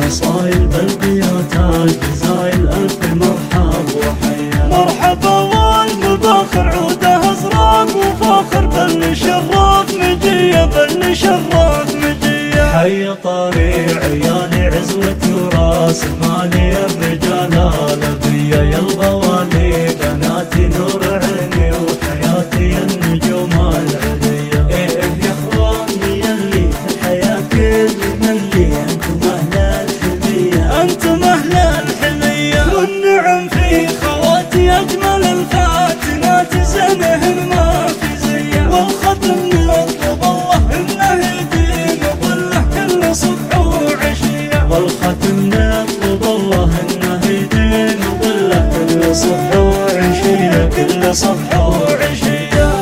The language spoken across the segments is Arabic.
مصايل بالبيوت الجزايل ألف مرحب وحيا. مرحبا والمباخر عوده أزرق وفاخر بل شرف مجية بل شرف مجية. حي طريع عيالي عزوة وراس مالي الرجال الأبية يا الغوالي بناتي نور عيني وحياتي النجوم العليا. إيه يا إخواني يلي في الحياة كل ملي أنتم أهل الحمية أنتم أهل الحمية. والنعم في خواتي أجمل الفاتنات زينهن ما في زيه. والختم نطلب الله إنه يديم ظله كل صبح وعشية. والختم نطلب الله إنه يدين ظله كل صبح وعشية كل صبح وعشية.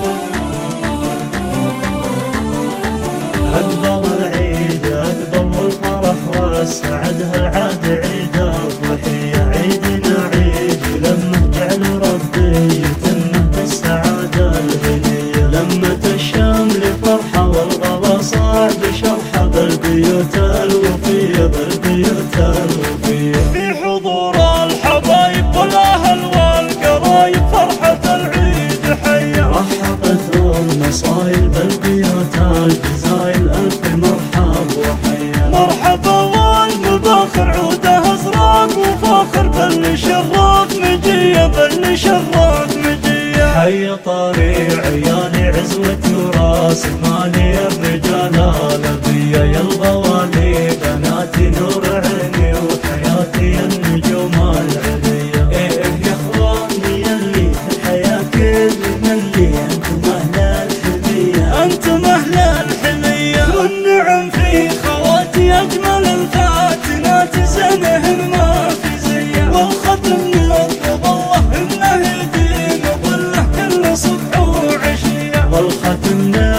أقبل العيد أقبل الفرح والسعد هالعاد عيد الضحية. عيدنا عيد لما جعل ربي يتمه بالسعادة الهنية. لمة الشمل فرحة والغلا صعب شرحة بالبيوت الوفية بالبيوت الوفية. في حضور الحبايب والأهل والقرايب فرحة العيد حية. رحبت المصايل بالبيوت الجزايل ألف مرحب وحيا. مرحبا والمباخر عوده أزرق وفاخر بل شرف مجية بل شرف مجية. حي طريع عيالي عزوة وراس مالي الرجال الأبية يا الغوالي بناتي نور عيني وحياتي النجوم العليا. إيه يا إخواني يلي في الحياة كل ملي أنتم أهل الحمية أنتم أهل الحمية. والنعم في خواتي أجمل الفاتنات زينهن ما في زيه. والختم نطلب الله إنه يديم ظله كل صبح وعشية. والختم